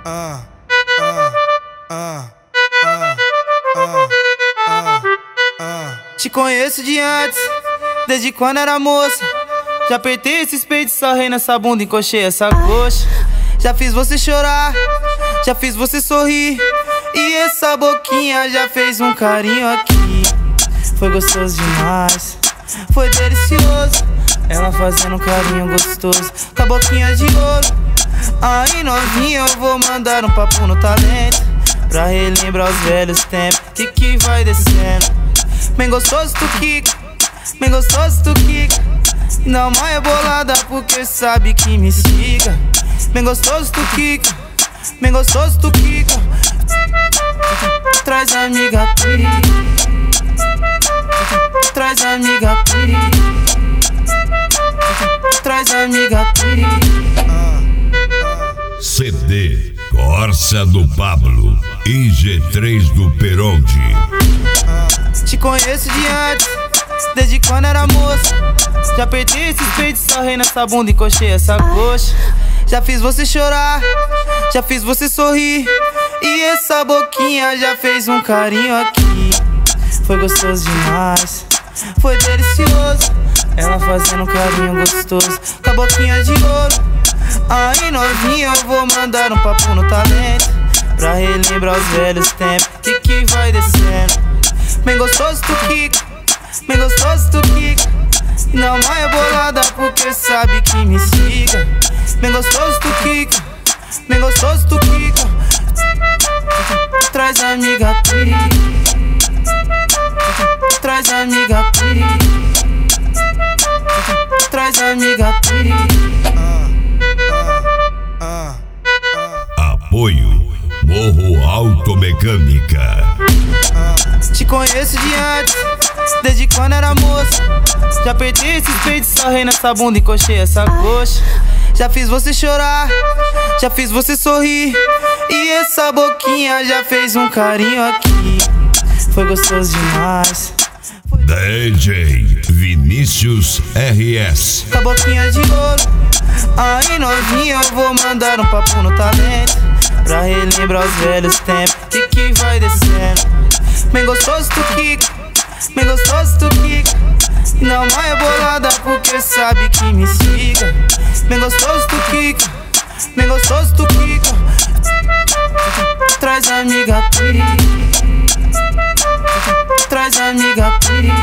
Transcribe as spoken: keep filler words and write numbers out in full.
ah, ah, ah, ah, ah, ah, ah. Te conheço de antes, desde quando era moça. Já apertei esses peitos, sarrei nessa bunda, encoxei essa coxa. Já fiz você chorar, já fiz você sorrir, e essa boquinha já fez um carinho aqui. Foi gostoso demais, foi delicioso, ela fazendo um carinho gostoso com a boquinha de ouro. Aí novinha, eu vou mandar um papo no talento, pra relembrar os velhos tempos, que que vai descendo. Bem gostoso tu quica, bem gostoso tu quica, não mais bolada porque sabe que me estiga. Bem gostoso tu quica, bem gostoso tu quica, traz amiga pri, traz amiga pri, traz amiga pri. C D Corsa do Pablo e G três do Peronde. Te conheço de antes, desde quando era moça. Já apertei esses peitos, sarrei nessa bunda, encoxei essa coxa. Já fiz você chorar, já fiz você sorrir, e essa boquinha já fez um carinho aqui. Foi gostoso demais, foi delicioso, ela fazendo um carinho gostoso com a boquinha de ouro. Aí novinha, eu vou mandar um papo no talento, pra relembrar os velhos tempos, que que vai descendo. Bem gostoso tu quica, bem gostoso tu quica, não mais bolada porque sabe que me estiga. Bem gostoso tu quica, bem gostoso tu quica, traz amiga pri, traz amiga pri, traz amiga pri. Apoio Morro Automecânica. Te conheço de antes, desde quando era moça. Já apertei esses peitos, sarrei nessa bunda, encoxei essa coxa. Já fiz você chorar, já fiz você sorrir, e essa boquinha já fez um carinho aqui. Foi gostoso demais, D J Vinícius R S. com a boquinha de ouro. Aí novinha, eu vou mandar um papo no talento, pra relembrar os velhos tempos, que que vai descendo. Bem gostoso tu quica, bem gostoso tu quica, não mais bolada porque sabe que me estiga. Bem gostoso tu quica, bem gostoso tu quica, traz amiga pri, traz amiga pri,